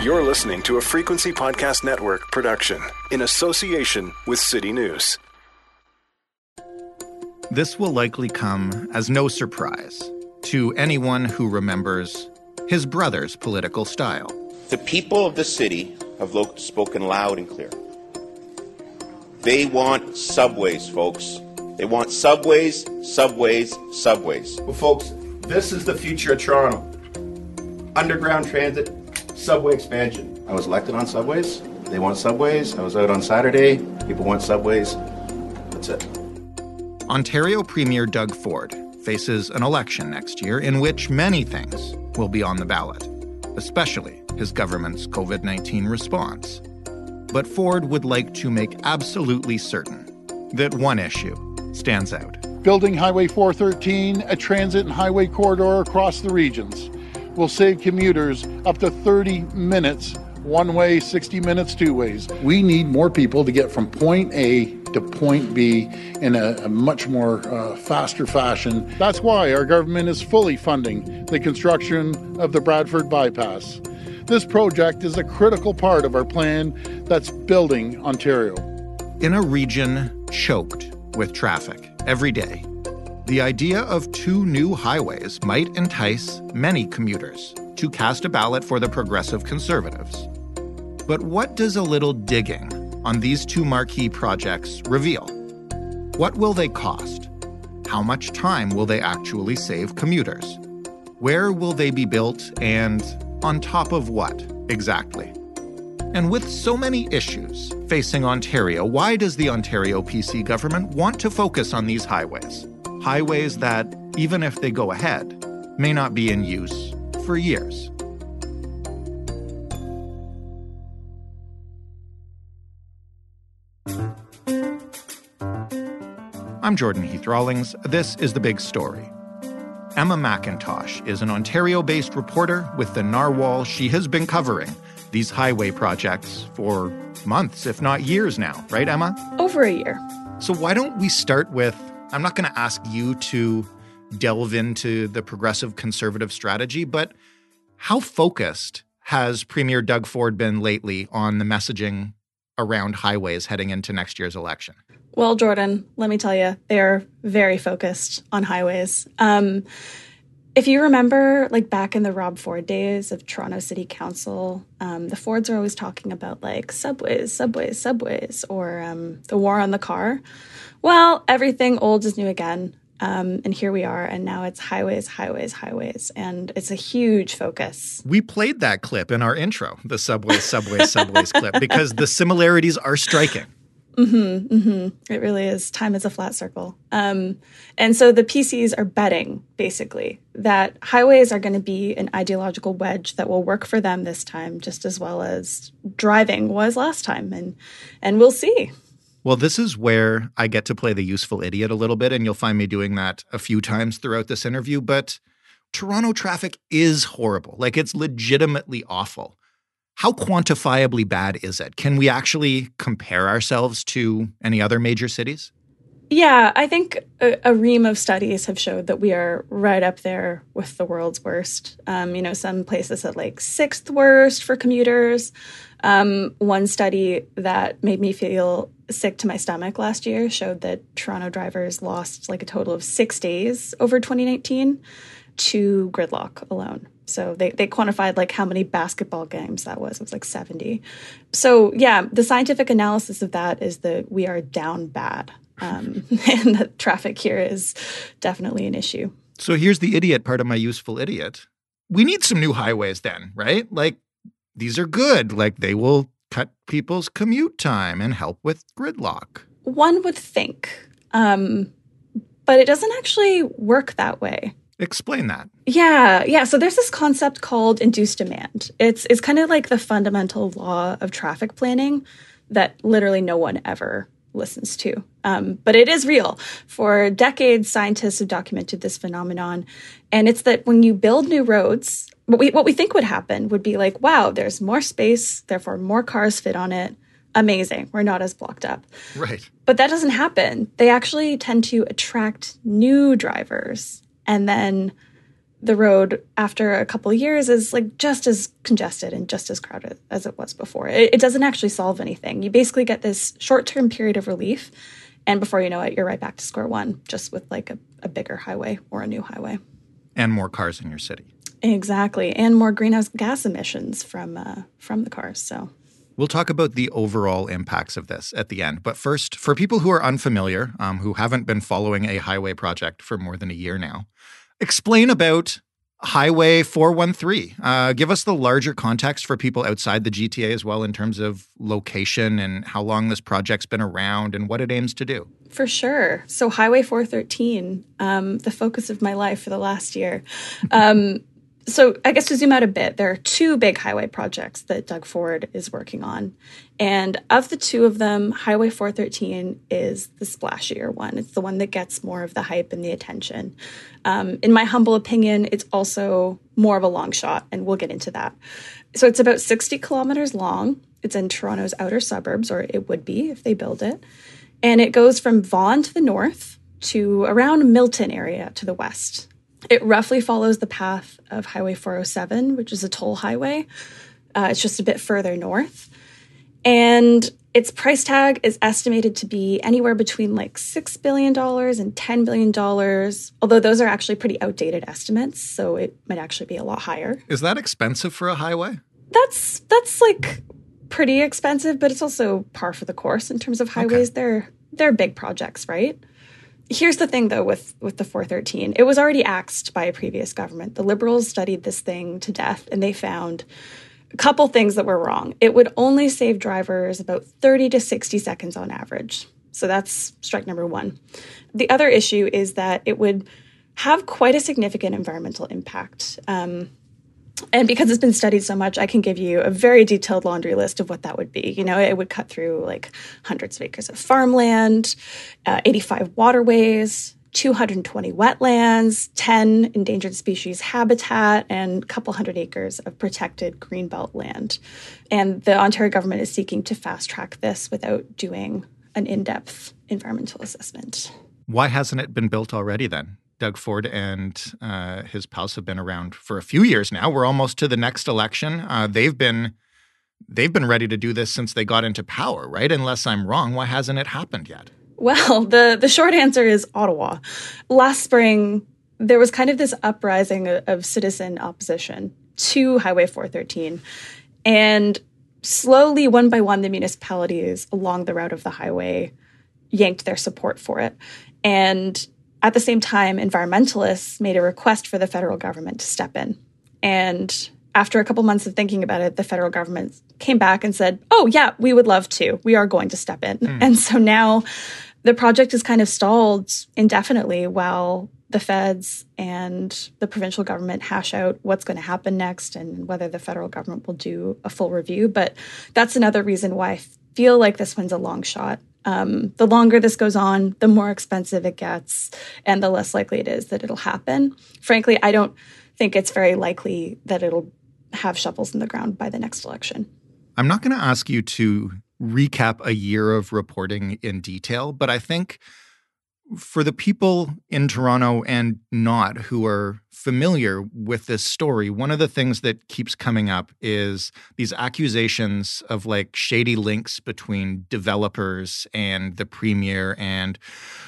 You're listening to a Frequency Podcast Network production in association with City News. This will likely come as no surprise to anyone who remembers his brother's political style. The people of the city have spoken loud and clear. They want subways, folks. They want subways, subways, subways. Well, folks, this is the future of Toronto. Underground transit, subway expansion. I was elected on subways. They want subways. I was out on Saturday. People want subways. That's it. Ontario Premier Doug Ford faces an election next year in which many things will be on the ballot, especially his government's COVID-19 response. But Ford would like to make absolutely certain that one issue stands out. Building Highway 413, a transit and highway corridor across the regions, will save commuters up to 30 minutes one way, 60 minutes two ways. We need more people to get from point A to point B in a much more faster fashion. That's why our government is fully funding the construction of the Bradford Bypass. This project is a critical part of our plan that's building Ontario. In a region choked with traffic every day, the idea of two new highways might entice many commuters to cast a ballot for the Progressive Conservatives. But what does a little digging on these two marquee projects reveal? What will they cost? How much time will they actually save commuters? Where will they be built, and on top of what exactly? And with so many issues facing Ontario, why does the Ontario PC government want to focus on these highways? Highways that, even if they go ahead, may not be in use for years. I'm Jordan Heath Rawlings. This is The Big Story. Emma McIntosh is an Ontario-based reporter with the Narwhal. She has been covering these highway projects for months, if not years now. Right, Emma? Over a year. So why don't we start with, I'm not going to ask you to delve into the Progressive Conservative strategy, but how focused has Premier Doug Ford been lately on the messaging around highways heading into next year's election? Well, Jordan, let me tell you, they are very focused on highways. If you remember, like back in the Rob Ford days of Toronto City Council, the Fords are always talking about like subways, subways, subways, or the war on the car. Well, everything old is new again. And here we are. And now it's highways, highways, highways. And it's a huge focus. We played that clip in our intro, the subways, subways, subways clip, because the similarities are striking. It really is. Time is a flat circle. And so the PCs are betting, basically, that highways are going to be an ideological wedge that will work for them this time, just as well as driving was last time. And we'll see. Well, this is where I get to play the useful idiot a little bit, and you'll find me doing that a few times throughout this interview. But Toronto traffic is horrible. Like, it's legitimately awful. How quantifiably bad is it? Can we actually compare ourselves to any other major cities? Yeah, I think a ream of studies have showed that we are right up there with the world's worst. Some places at like sixth worst for commuters. One study that made me feel sick to my stomach last year showed that Toronto drivers lost like a total of 6 days over 2019 to gridlock alone. So they quantified like how many basketball games that was. It was like 70. So yeah, the scientific analysis of that is that we are down bad. And the traffic here is definitely an issue. So here's the idiot part of my useful idiot. We need some new highways then, right? Like, these are good. Like, they will cut people's commute time and help with gridlock. One would think, but it doesn't actually work that way. Explain that. Yeah. So there's this concept called induced demand. It's kind of like the fundamental law of traffic planning that literally no one ever listens to. But it is real. For decades, scientists have documented this phenomenon. And it's that when you build new roads, what we think would happen would be like, wow, there's more space, therefore more cars fit on it. Amazing. We're not as blocked up. Right. But that doesn't happen. They actually tend to attract new drivers. And then the road after a couple of years is like just as congested and just as crowded as it was before. It doesn't actually solve anything. You basically get this short-term period of relief, and before you know it, you're right back to square one, just with like a bigger highway or a new highway. And more cars in your city. Exactly. And more greenhouse gas emissions from the cars. So we'll talk about the overall impacts of this at the end. But first, for people who are unfamiliar, who haven't been following a highway project for more than a year now, explain about Highway 413. Give us the larger context for people outside the GTA as well in terms of location and how long this project's been around and what it aims to do. For sure. So Highway 413, the focus of my life for the last year. So I guess to zoom out a bit, there are two big highway projects that Doug Ford is working on. And of the two of them, Highway 413 is the splashier one. It's the one that gets more of the hype and the attention. In my humble opinion, it's also more of a long shot, and we'll get into that. So it's about 60 kilometers long. It's in Toronto's outer suburbs, or it would be if they build it. And it goes from Vaughan to the north to around Milton area to the west. It roughly follows the path of Highway 407, which is a toll highway. It's just a bit further north. And its price tag is estimated to be anywhere between like $6 billion and $10 billion, although those are actually pretty outdated estimates, so it might actually be a lot higher. Is that expensive for a highway? That's like pretty expensive, but it's also par for the course in terms of highways. Okay. They're big projects, right? Here's the thing, though, with the 413. It was already axed by a previous government. The Liberals studied this thing to death, and they found a couple things that were wrong. It would only save drivers about 30 to 60 seconds on average. So that's strike number one. The other issue is that it would have quite a significant environmental impact. And because it's been studied so much, I can give you a very detailed laundry list of what that would be. You know, it would cut through like hundreds of acres of farmland, 85 waterways, 220 wetlands, 10 endangered species habitat, and a couple hundred acres of protected greenbelt land. And the Ontario government is seeking to fast track this without doing an in-depth environmental assessment. Why hasn't it been built already then? Doug Ford and his pals have been around for a few years now. We're almost to the next election. They've been ready to do this since they got into power, right? Unless I'm wrong, why hasn't it happened yet? Well, the short answer is Ottawa. Last spring, there was kind of this uprising of citizen opposition to Highway 413. And slowly, one by one, the municipalities along the route of the highway yanked their support for it. And at the same time, environmentalists made a request for the federal government to step in. And after a couple months of thinking about it, the federal government came back and said, oh, yeah, we would love to. We are going to step in. And so now the project is kind of stalled indefinitely while the feds and the provincial government hash out what's going to happen next and whether the federal government will do a full review. But that's another reason why I feel like this one's a long shot. The longer this goes on, the more expensive it gets and the less likely it is that it'll happen. Frankly, I don't think it's very likely that it'll have shovels in the ground by the next election. I'm not going to ask you to recap a year of reporting in detail, but I think for the people in Toronto and not who are familiar with this story, one of the things that keeps coming up is these accusations of like shady links between developers and the premier and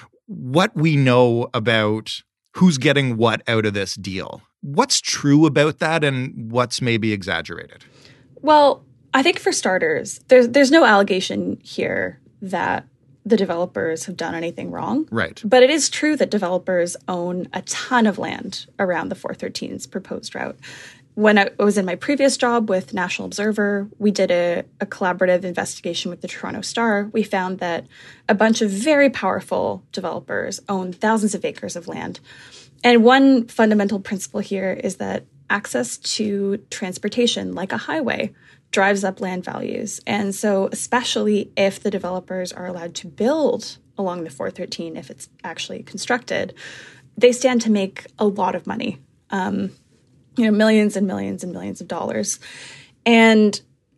what we know about who's getting what out of this deal. What's true about that and what's maybe exaggerated? Well, I think for starters, there's no allegation here that the developers have done anything wrong. Right. But it is true that developers own a ton of land around the 413's proposed route. When I was in my previous job with National Observer, we did a collaborative investigation with the Toronto Star. We found that a bunch of very powerful developers own thousands of acres of land. And one fundamental principle here is that access to transportation, like a highway, drives up land values. And so especially if the developers are allowed to build along the 413, if it's actually constructed, they stand to make a lot of money, millions and millions and millions of dollars. And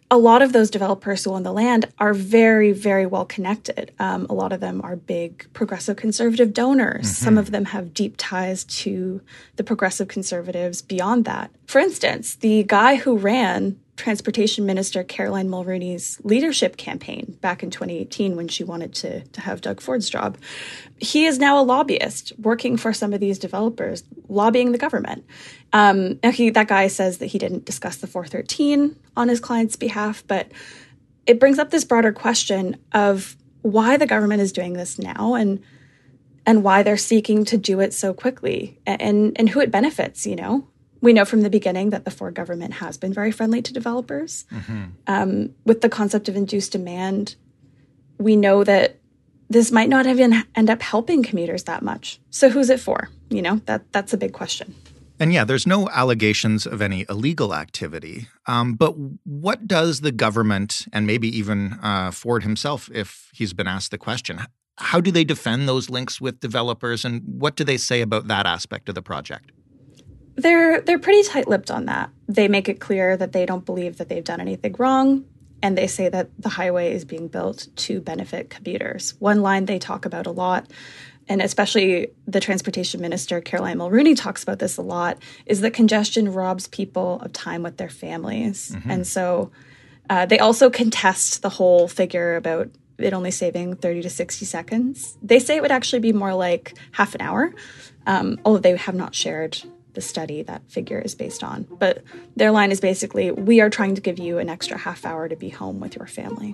a lot of those developers who own the land are very, very well connected. A lot of them are big progressive conservative donors. Some of them have deep ties to the progressive conservatives beyond that. For instance, the guy who ran Transportation Minister Caroline Mulroney's leadership campaign back in 2018 when she wanted to have Doug Ford's job, he is now a lobbyist working for some of these developers, lobbying the government. That guy says that he didn't discuss the 413 on his client's behalf, but it brings up this broader question of why the government is doing this now and why they're seeking to do it so quickly and who it benefits, you know. We know from the beginning that the Ford government has been very friendly to developers. With the concept of induced demand, we know that this might not even end up helping commuters that much. So who's it for? You know, that's a big question. And yeah, there's no allegations of any illegal activity. But what does the government, and maybe even Ford himself, if he's been asked the question, how do they defend those links with developers, and what do they say about that aspect of the project? They're pretty tight-lipped on that. They make it clear that they don't believe that they've done anything wrong, and they say that the highway is being built to benefit commuters. One line they talk about a lot, and especially the Transportation Minister, Caroline Mulroney, talks about this a lot, is that congestion robs people of time with their families. And so they also contest the whole figure about it only saving 30 to 60 seconds. They say it would actually be more like half an hour, although they have not shared the study that figure is based on. But their line is basically, we are trying to give you an extra half hour to be home with your family.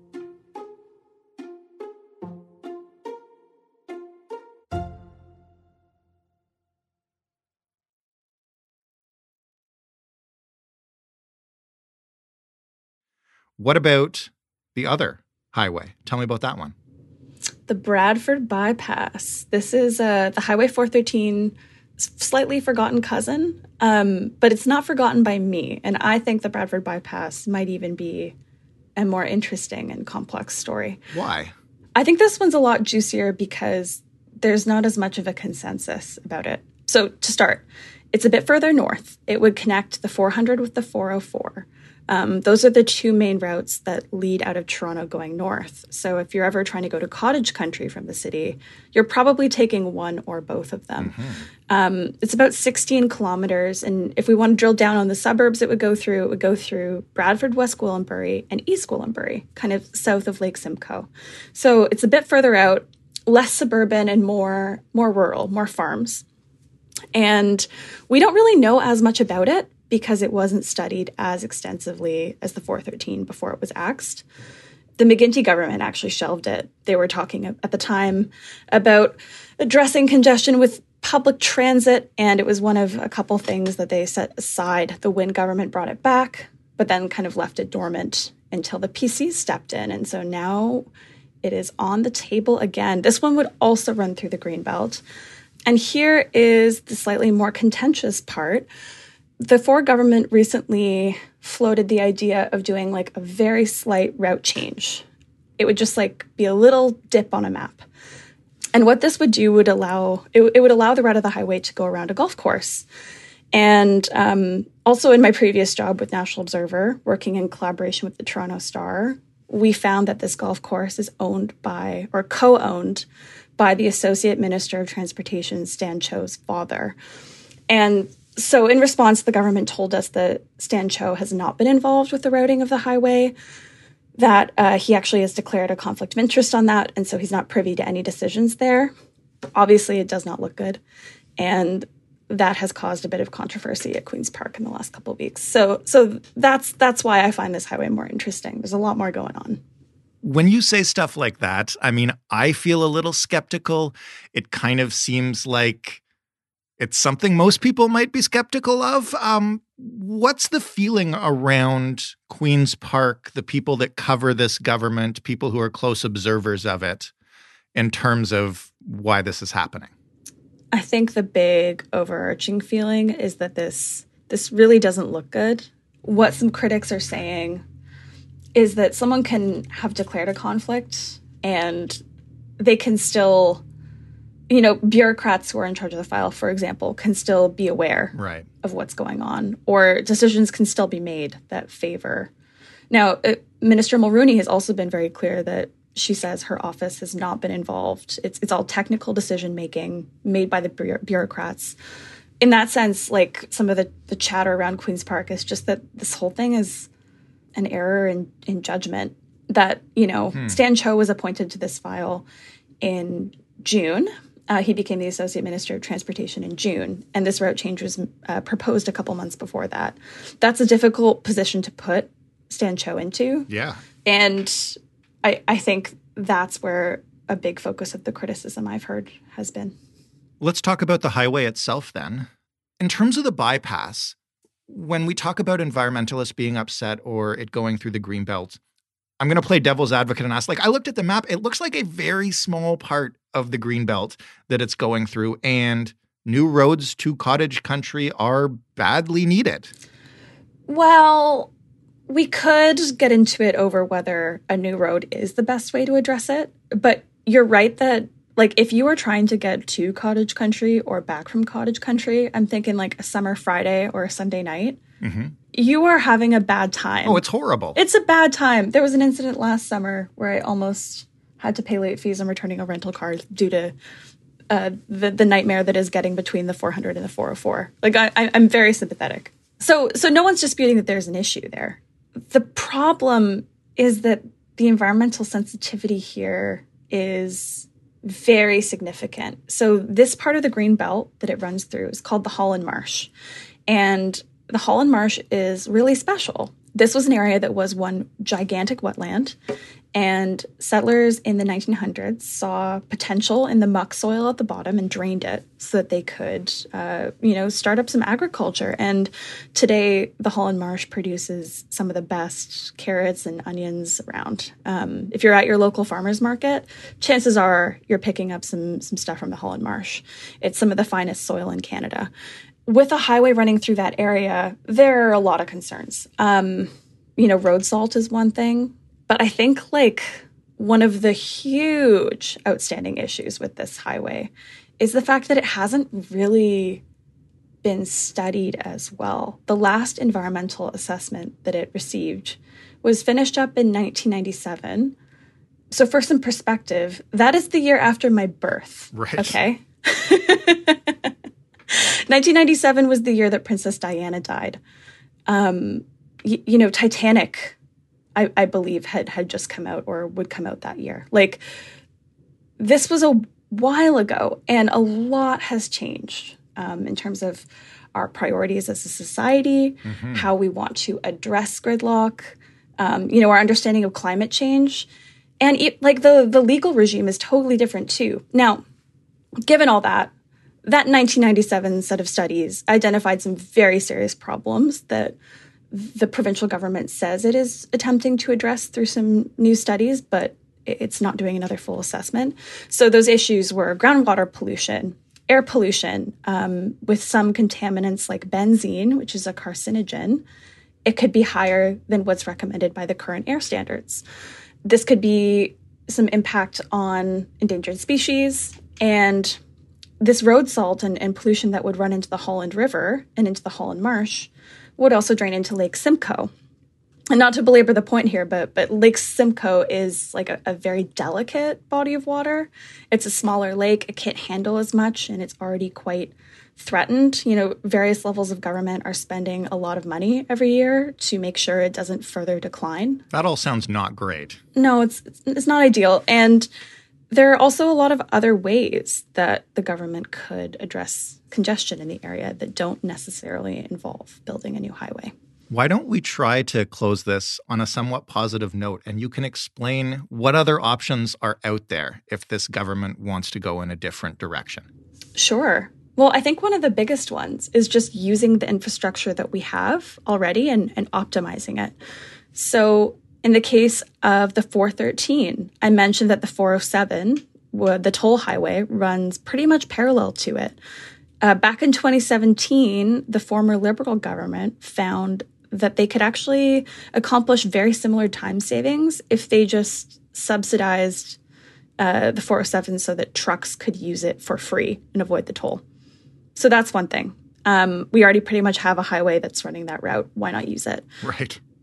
What about the other highway? Tell me about that one. The Bradford Bypass. This is the Highway 413 slightly forgotten cousin, but it's not forgotten by me. And I think the Bradford Bypass might even be a more interesting and complex story. Why? I think this one's a lot juicier because there's not as much of a consensus about it. So to start, it's a bit further north. It would connect the 400 with the 404. Those are the two main routes that lead out of Toronto going north. So if you're ever trying to go to cottage country from the city, you're probably taking one or both of them. It's about 16 kilometers. And if we want to drill down on the suburbs it would go through Bradford, West Gwillimbury, and East Gwillimbury, kind of south of Lake Simcoe. So it's a bit further out, less suburban and more rural, more farms. And we don't really know as much about it because it wasn't studied as extensively as the 413 before it was axed. The McGuinty government actually shelved it. They were talking at the time about addressing congestion with public transit, and it was one of a couple things that they set aside. The Wynne government brought it back, but then kind of left it dormant until the PCs stepped in. And so now it is on the table again. This one would also run through the Greenbelt. And here is the slightly more contentious part. The Ford government recently floated the idea of doing like a very slight route change. It would just like be a little dip on a map. And what this would do would allow the route of the highway to go around a golf course. And also in my previous job with National Observer, working in collaboration with the Toronto Star, we found that this golf course is owned by, or co-owned by, the Associate Minister of Transportation, Stan Cho's father. And so in response, the government told us that Stan Cho has not been involved with the routing of the highway, that he actually has declared a conflict of interest on that, and so he's not privy to any decisions there. Obviously, it does not look good, and that has caused a bit of controversy at Queen's Park in the last couple of weeks. So that's why I find this highway more interesting. There's a lot more going on. When you say stuff like that, I mean, I feel a little skeptical. It kind of seems like it's something most people might be skeptical of. What's the feeling around Queen's Park, the people that cover this government, people who are close observers of it, in terms of why this is happening? I think the big overarching feeling is that this really doesn't look good. What some critics are saying is that someone can have declared a conflict and they can still, bureaucrats who are in charge of the file, for example, can still be aware of what's going on, or decisions can still be made that favor Now, Minister Mulroney has also been very clear that she says her office has not been involved. It's all technical decision-making made by the bureaucrats. In that sense, like some of the chatter around Queen's Park is just that this whole thing is an error in judgment. That, Stan Cho was appointed to this file in June. He became the Associate Minister of Transportation in June, and this route change was proposed a couple months before that. That's a difficult position to put Stan Cho into. Yeah. And I think that's where a big focus of the criticism I've heard has been. Let's talk about the highway itself then. In terms of the bypass, when we talk about environmentalists being upset or it going through the Greenbelt, I'm going to play devil's advocate and ask, I looked at the map, it looks like a very small part of the Greenbelt that it's going through, and new roads to cottage country are badly needed. Well, we could get into it over whether a new road is the best way to address it, but you're right that if you are trying to get to cottage country or back from cottage country, I'm thinking like a summer Friday or a Sunday night, you are having a bad time. Oh, it's horrible. It's a bad time. There was an incident last summer where I almost had to pay late fees on returning a rental car due to the nightmare that is getting between the 400 and the 404. I'm very sympathetic. So no one's disputing that there's an issue there. The problem is that the environmental sensitivity here is very significant. So this part of the Green Belt that it runs through is called the Holland Marsh. And the Holland Marsh is really special. This was an area that was one gigantic wetland, and settlers in the 1900s saw potential in the muck soil at the bottom and drained it so that they could, start up some agriculture. And today, the Holland Marsh produces some of the best carrots and onions around. If you're at your local farmer's market, chances are you're picking up some stuff from the Holland Marsh. It's some of the finest soil in Canada. With a highway running through that area, there are a lot of concerns. Road salt is one thing. But I think one of the huge outstanding issues with this highway is the fact that it hasn't really been studied as well. The last environmental assessment that it received was finished up in 1997. So for some perspective, that is the year after my birth. Right. Okay. 1997 was the year that Princess Diana died. Titanic, I believe, had just come out or would come out that year. This was a while ago, and a lot has changed in terms of our priorities as a society, how we want to address gridlock, our understanding of climate change. And the legal regime is totally different too. Now, given all that 1997 set of studies identified some very serious problems that the provincial government says it is attempting to address through some new studies, but it's not doing another full assessment. So those issues were groundwater pollution, air pollution, with some contaminants like benzene, which is a carcinogen. It could be higher than what's recommended by the current air standards. This could be some impact on endangered species, and this road salt and pollution that would run into the Holland River and into the Holland Marsh would also drain into Lake Simcoe. And not to belabor the point here, but Lake Simcoe is a very delicate body of water. It's a smaller lake. It can't handle as much, and it's already quite threatened. Various levels of government are spending a lot of money every year to make sure it doesn't further decline. That all sounds not great. No, it's not ideal. And there are also a lot of other ways that the government could address congestion in the area that don't necessarily involve building a new highway. Why don't we try to close this on a somewhat positive note, and you can explain what other options are out there if this government wants to go in a different direction? Sure. Well, I think one of the biggest ones is just using the infrastructure that we have already and optimizing it. So in the case of the 413, I mentioned that the 407, the toll highway, runs pretty much parallel to it. Back in 2017, the former Liberal government found that they could actually accomplish very similar time savings if they just subsidized the 407 so that trucks could use it for free and avoid the toll. So that's one thing. We already pretty much have a highway that's running that route. Why not use it? Right.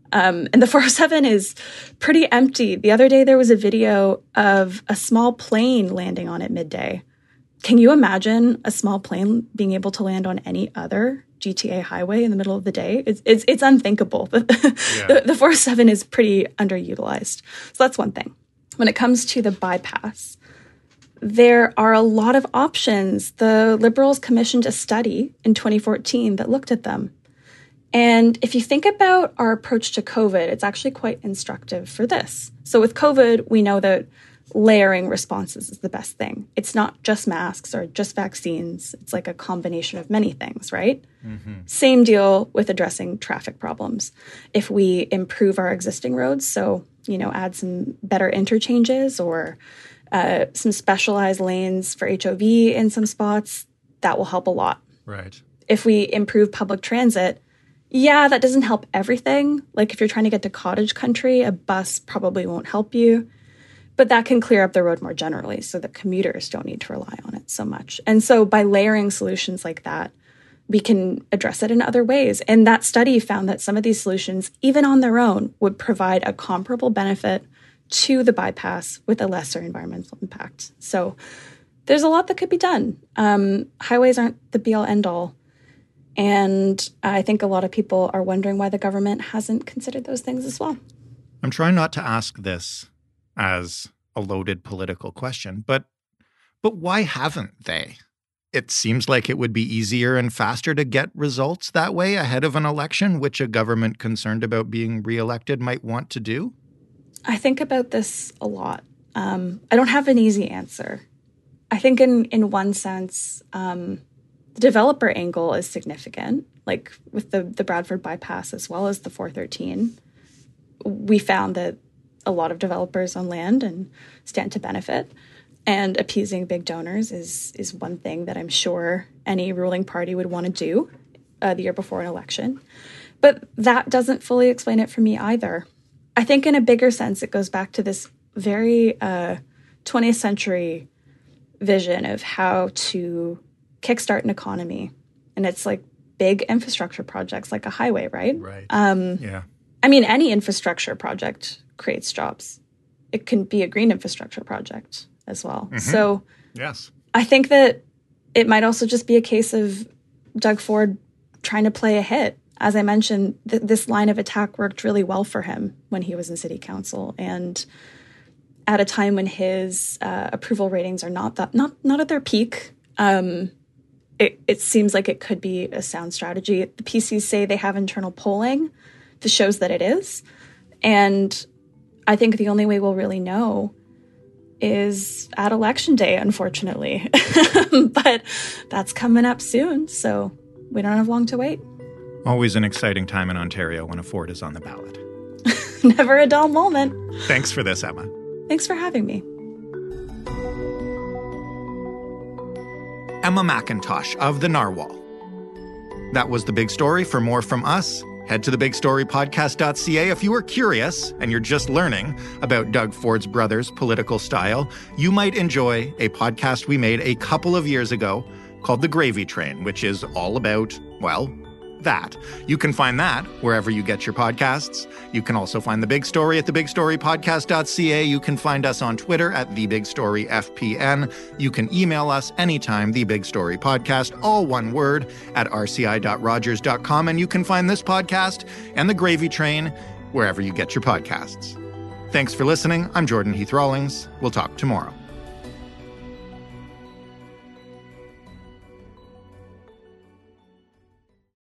And the 407 is pretty empty. The other day, there was a video of a small plane landing on it midday. Can you imagine a small plane being able to land on any other GTA highway in the middle of the day? It's unthinkable. The 407 is pretty underutilized. So that's one thing. When it comes to the bypass, there are a lot of options. The Liberals commissioned a study in 2014 that looked at them. And if you think about our approach to COVID, it's actually quite instructive for this. So with COVID, we know that layering responses is the best thing. It's not just masks or just vaccines. It's like a combination of many things, right? Mm-hmm. Same deal with addressing traffic problems. If we improve our existing roads, so, add some better interchanges or some specialized lanes for HOV in some spots, that will help a lot. Right. If we improve public transit, that doesn't help everything. Like if you're trying to get to cottage country, a bus probably won't help you. But that can clear up the road more generally so that commuters don't need to rely on it so much. And so by layering solutions like that, we can address it in other ways. And that study found that some of these solutions, even on their own, would provide a comparable benefit to the bypass with a lesser environmental impact. So there's a lot that could be done. Highways aren't the be-all, end-all. And I think a lot of people are wondering why the government hasn't considered those things as well. I'm trying not to ask this as a loaded political question, but why haven't they? It seems like it would be easier and faster to get results that way ahead of an election, which a government concerned about being reelected might want to do. I think about this a lot. I don't have an easy answer. I think in one sense, the developer angle is significant, like with the Bradford bypass as well as the 413. We found that a lot of developers own land and stand to benefit. And appeasing big donors is one thing that I'm sure any ruling party would want to do the year before an election. But that doesn't fully explain it for me either. I think in a bigger sense, it goes back to this very 20th century vision of how to kickstart an economy. And it's like big infrastructure projects like a highway, right? Right. Yeah. I mean, any infrastructure project creates jobs. It can be a green infrastructure project as well. Mm-hmm. So yes, I think that it might also just be a case of Doug Ford trying to play a hit. As I mentioned, this line of attack worked really well for him when he was in city council, and at a time when his approval ratings are not at their peak. It seems like it could be a sound strategy. The PCs say they have internal polling that shows that it is. And I think the only way we'll really know is at Election Day, unfortunately. But that's coming up soon, so we don't have long to wait. Always an exciting time in Ontario when a Ford is on the ballot. Never a dull moment. Thanks for this, Emma. Thanks for having me. Emma McIntosh of The Narwhal. That was The Big Story. For more from us, head to thebigstorypodcast.ca. If you are curious and you're just learning about Doug Ford's brother's political style, you might enjoy a podcast we made a couple of years ago called The Gravy Train, which is all about, well, that. You can find that wherever you get your podcasts. You can also find The Big Story at thebigstorypodcast.ca. You can find us on Twitter at TheBigStoryFPN. You can email us anytime, TheBigStoryPodcast, all one word, at rci.rogers.com. And you can find this podcast and The Gravy Train wherever you get your podcasts. Thanks for listening. I'm Jordan Heath Rawlings. We'll talk tomorrow.